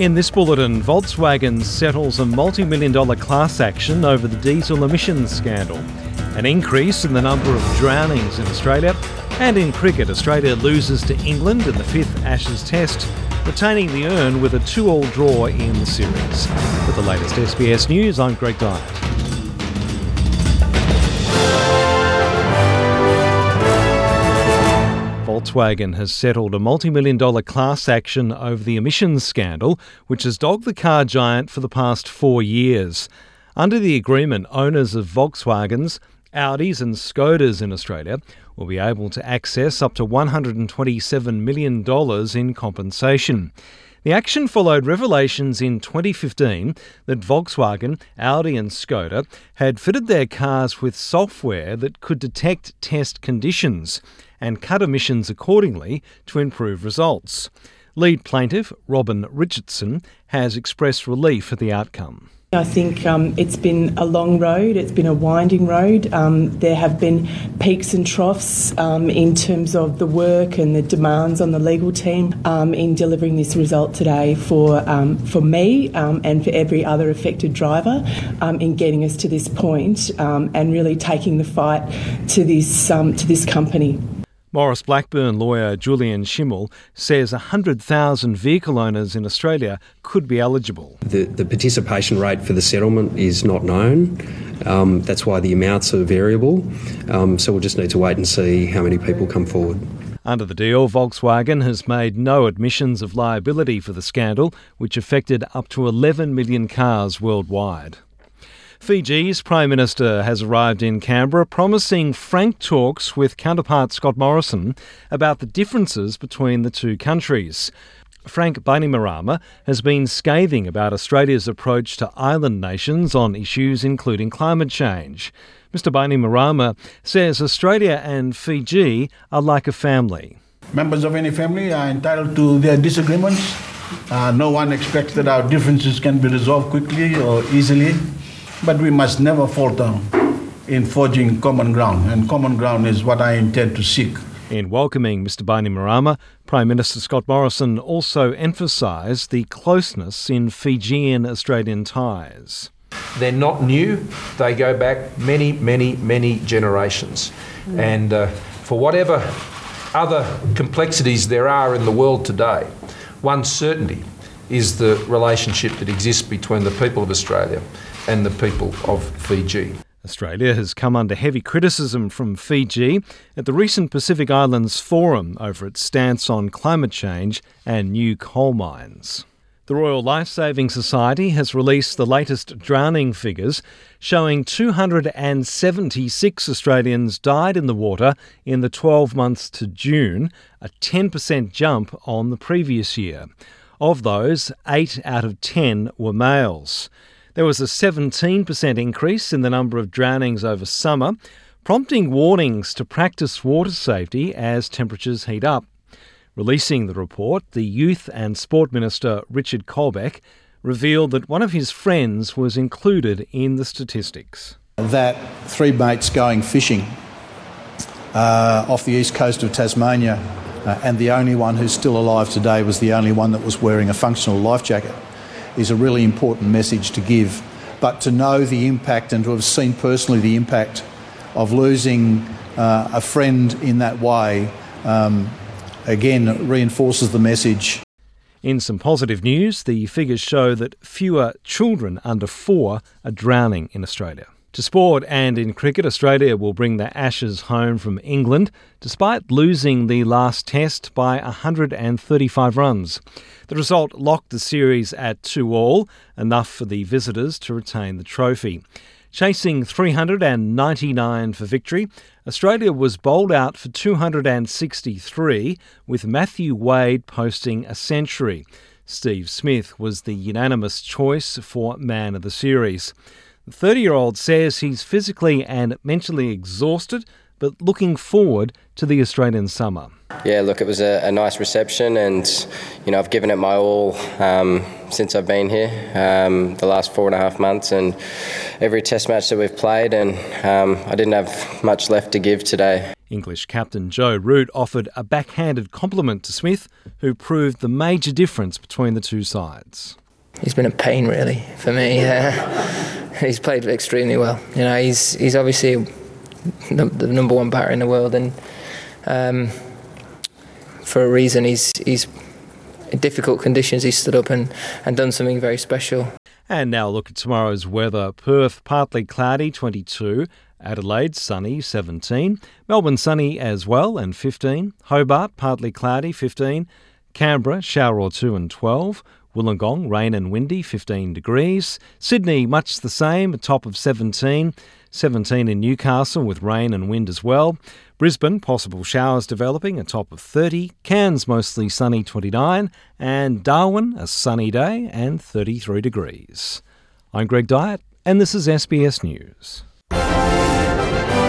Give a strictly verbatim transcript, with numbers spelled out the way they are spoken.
In this bulletin, Volkswagen settles a multi-million dollar class action over the diesel emissions scandal. An increase in the number of drownings in Australia. And in cricket, Australia loses to England in the fifth Ashes Test, retaining the urn with a two-all draw in the series. With the latest S B S News, I'm Greg Dyett. Volkswagen has settled a multi-million dollar class action over the emissions scandal, which has dogged the car giant for the past four years. Under the agreement, owners of Volkswagens, Audis and Skodas in Australia will be able to access up to one hundred twenty-seven million dollars in compensation. The action followed revelations in twenty fifteen that Volkswagen, Audi and Skoda had fitted their cars with software that could detect test conditions and cut emissions accordingly to improve results. Lead plaintiff Robin Richardson has expressed relief at the outcome. I think um, it's been a long road, it's been a winding road. Um, there have been peaks and troughs um, in terms of the work and the demands on the legal team um, in delivering this result today for um, for me um, and for every other affected driver um, in getting us to this point um, and really taking the fight to this um, to this company. Maurice Blackburn lawyer Julian Schimmel says one hundred thousand vehicle owners in Australia could be eligible. The, the participation rate for the settlement is not known. Um, that's why the amounts are variable. Um, so we'll just need to wait and see how many people come forward. Under the deal, Volkswagen has made no admissions of liability for the scandal, which affected up to eleven million cars worldwide. Fiji's Prime Minister has arrived in Canberra promising frank talks with counterpart Scott Morrison about the differences between the two countries. Frank Bainimarama has been scathing about Australia's approach to island nations on issues including climate change. Mister Bainimarama says Australia and Fiji are like a family. Members of any family are entitled to their disagreements. Uh, no one expects that our differences can be resolved quickly or easily. But we must never falter in forging common ground, and common ground is what I intend to seek. In welcoming Mister Bainimarama, Prime Minister Scott Morrison also emphasised the closeness in Fijian-Australian ties. They're not new. They go back many, many, many generations. Mm. And uh, for whatever other complexities there are in the world today, one certainty is the relationship that exists between the people of Australia and the people of Fiji. Australia has come under heavy criticism from Fiji at the recent Pacific Islands Forum over its stance on climate change and new coal mines. The Royal Lifesaving Society has released the latest drowning figures, showing two hundred seventy-six Australians died in the water in the twelve months to June, a ten percent jump on the previous year. Of those, eight out of ten were males. There was a seventeen percent increase in the number of drownings over summer, prompting warnings to practice water safety as temperatures heat up. Releasing the report, the Youth and Sport Minister Richard Colbeck revealed that one of his friends was included in the statistics. That three mates going fishing uh, off the east coast of Tasmania, uh, and the only one who's still alive today was the only one that was wearing a functional life jacket, is a really important message to give. But to know the impact and to have seen personally the impact of losing uh, a friend in that way, um, again, reinforces the message. In some positive news, the figures show that fewer children under four are drowning in Australia. To sport, and in cricket, Australia will bring the Ashes home from England, despite losing the last test by one hundred thirty-five runs. The result locked the series at two all, enough for the visitors to retain the trophy. Chasing three hundred ninety-nine for victory, Australia was bowled out for two hundred sixty-three, with Matthew Wade posting a century. Steve Smith was the unanimous choice for man of the series. The thirty-year-old says he's physically and mentally exhausted, but looking forward to the Australian summer. Yeah, look, it was a, a nice reception, and you know I've given it my all um, since I've been here, um, the last four and a half months, and every test match that we've played, and um, I didn't have much left to give today. English captain Joe Root offered a backhanded compliment to Smith, who proved the major difference between the two sides. He's been a pain, really, for me. Uh, he's played extremely well. You know, he's he's obviously the, the number one batter in the world, and um, for a reason, he's he's in difficult conditions. He's stood up and, and done something very special. And now look at tomorrow's weather. Perth, partly cloudy, twenty-two. Adelaide, sunny, seventeen. Melbourne, sunny as well, and fifteen. Hobart, partly cloudy, fifteen. Canberra, shower or two, and twelve. Wollongong, rain and windy, fifteen degrees. Sydney, much the same, a top of seventeen. seventeen in Newcastle with rain and wind as well. Brisbane, possible showers developing, a top of thirty. Cairns, mostly sunny, twenty-nine. And Darwin, a sunny day and thirty-three degrees. I'm Greg Dyett, and this is S B S News.